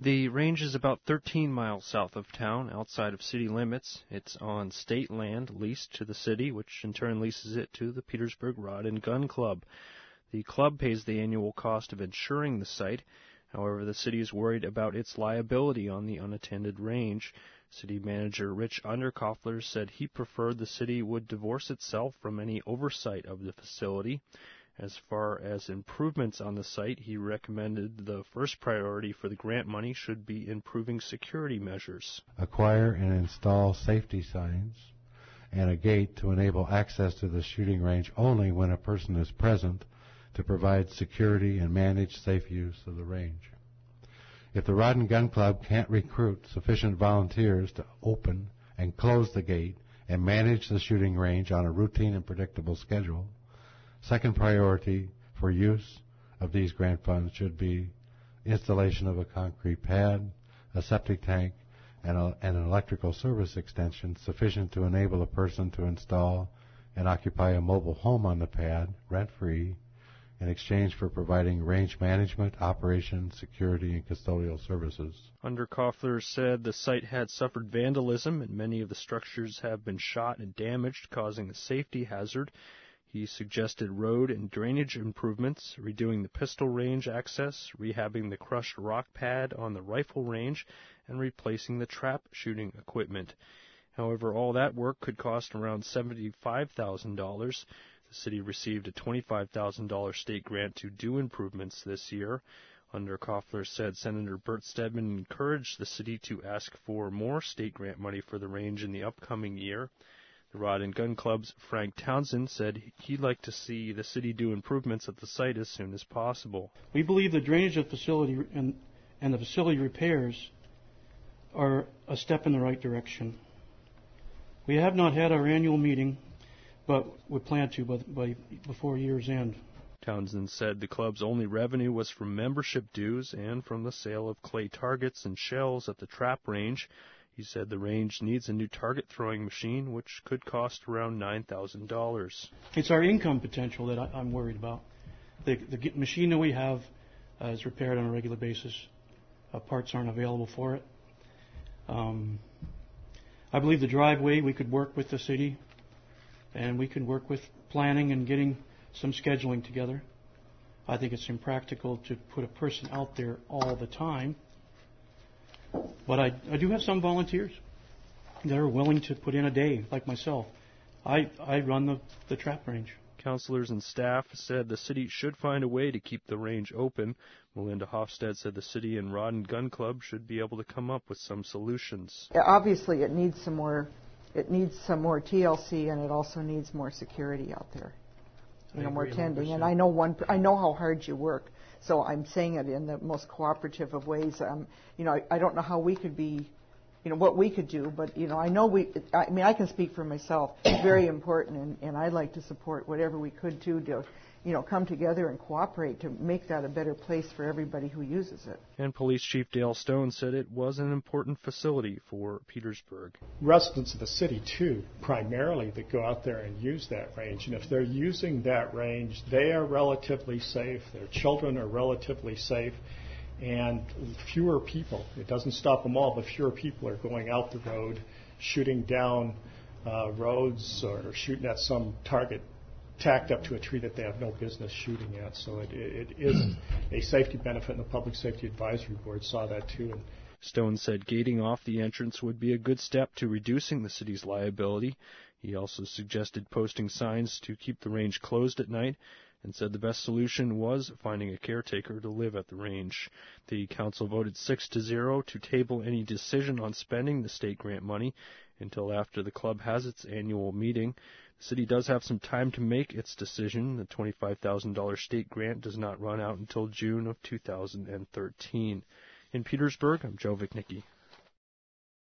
The range is about 13 miles south of town, outside of city limits. It's on state land leased to the city, which in turn leases it to the Petersburg Rod and Gun Club. The club pays the annual cost of insuring the site. However, the city is worried about its liability on the unattended range. City manager Rich Underkoffler said he preferred the city would divorce itself from any oversight of the facility. As far as improvements on the site, he recommended the first priority for the grant money should be improving security measures. Acquire and install safety signs and a gate to enable access to the shooting range only when a person is present to provide security and manage safe use of the range. If the Rod and Gun Club can't recruit sufficient volunteers to open and close the gate and manage the shooting range on a routine and predictable schedule, second priority for use of these grant funds should be installation of a concrete pad, a septic tank, and an electrical service extension sufficient to enable a person to install and occupy a mobile home on the pad, rent-free, in exchange for providing range management, operation, security, and custodial services. Underkoffler said the site had suffered vandalism and many of the structures have been shot and damaged, causing a safety hazard. He suggested road and drainage improvements, redoing the pistol range access, rehabbing the crushed rock pad on the rifle range, and replacing the trap shooting equipment. However, all that work could cost around $75,000. The city received a $25,000 state grant to do improvements this year. Underkoffler said Senator Bert Stedman encouraged the city to ask for more state grant money for the range in the upcoming year. The Rod and Gun Club's Frank Townsend said he'd like to see the city do improvements at the site as soon as possible. We believe the drainage of the facility and the facility repairs are a step in the right direction. We have not had our annual meeting, but we plan to before year's end. Townsend said the club's only revenue was from membership dues and from the sale of clay targets and shells at the trap range. He said the range needs a new target throwing machine, which could cost around $9,000. It's our income potential that I'm worried about. The machine that we have is repaired on a regular basis. Parts aren't available for it. I believe the driveway, we could work with the city, and we could work with planning and getting some scheduling together. I think it's impractical to put a person out there all the time. But I do have some volunteers that are willing to put in a day, like myself. I run the trap range. Councilors and staff said the city should find a way to keep the range open. Melinda Hofstad said the city and Rod and Gun Club should be able to come up with some solutions. Yeah, obviously, it needs some more TLC, and it also needs more security out there. More tending. 100%. And I know how hard you work. So I'm saying it in the most cooperative of ways. I don't know how we could be, what we could do, but, I can speak for myself. It's very important, and I'd like to support whatever we could do to, come together and cooperate to make that a better place for everybody who uses it. And Police Chief Dale Stone said it was an important facility for Petersburg. Residents of the city, too, primarily, that go out there and use that range. And if they're using that range, they are relatively safe. Their children are relatively safe. And fewer people, it doesn't stop them all, but fewer people are going out the road, shooting down roads or shooting at some target tacked up to a tree that they have no business shooting at. So it is a safety benefit, and the Public Safety Advisory Board saw that too. And Stone said gating off the entrance would be a good step to reducing the city's liability. He also suggested posting signs to keep the range closed at night, and said the best solution was finding a caretaker to live at the range. The council voted 6-0 to table any decision on spending the state grant money until after the club has its annual meeting. The city does have some time to make its decision. The $25,000 state grant does not run out until June of 2013. In Petersburg, I'm Joe Vichnicki.